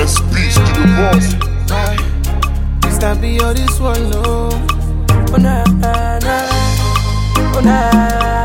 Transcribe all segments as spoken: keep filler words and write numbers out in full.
Speech to the boss. This time be all this one, no. Oh nah, nah, nah. Oh nah.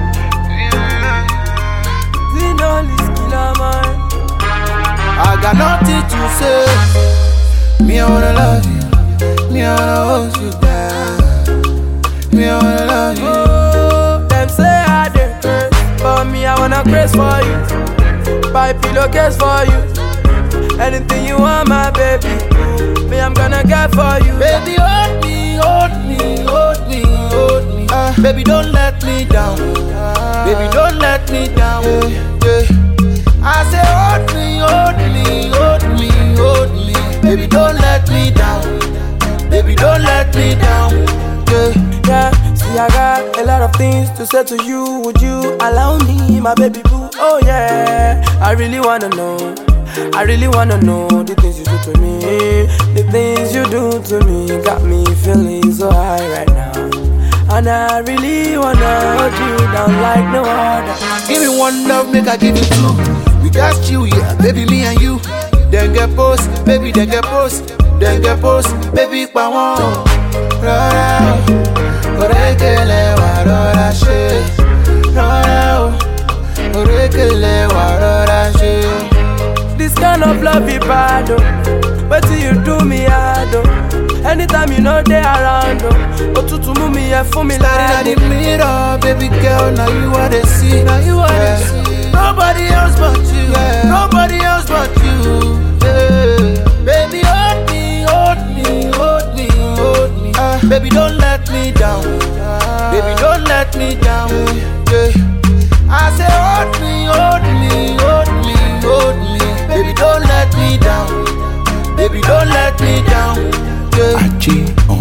Zinoli's killer man. I got nothing to say. Me, I wanna love you. Me, I wanna hold you down. Me, I wanna love you. Oh, them say I dey craze, but me I wanna craze for you. Buy pillowcase for you. Anything you want, my baby. Me, I'm gonna get for you. Baby, hold me, hold me, hold me, hold me. Uh, baby, don't let me down. Uh, baby, don't let me down. Yeah, yeah. I say, hold me, hold me, hold me, hold me. Baby, don't let me down. Baby, don't let me down. Yeah, yeah. See, I got a lot of things to say to you. Would you allow me, my baby boo? Oh yeah, I really wanna know. I really wanna know the things you do to me. The things you do to me got me feeling so high right now. And I really wanna hold you down like no other. give me one love, make I give you two. We got you, yeah, baby, me and you. Then get post, baby, then get post. Then get post, baby, pa won. Rora, orekele wa rora she. Rora, orekele wa rora she. This kind of love is bad, oh. Wait till you do me hard, oh. Anytime you know they around, oh. Otutu mu mi e fun mi Staring at the mirror, baby girl, now you are the see. Now you are the see. Nobody else but you, yeah. Nobody else but you, yeah. Baby, hold me, hold me, hold me, hold me. Uh, baby, don't let me down. Uh, baby, don't let me down. Yeah. I say, hold me, hold me, hold me, hold me. Baby, don't let me down. Baby, don't let me down. Yeah.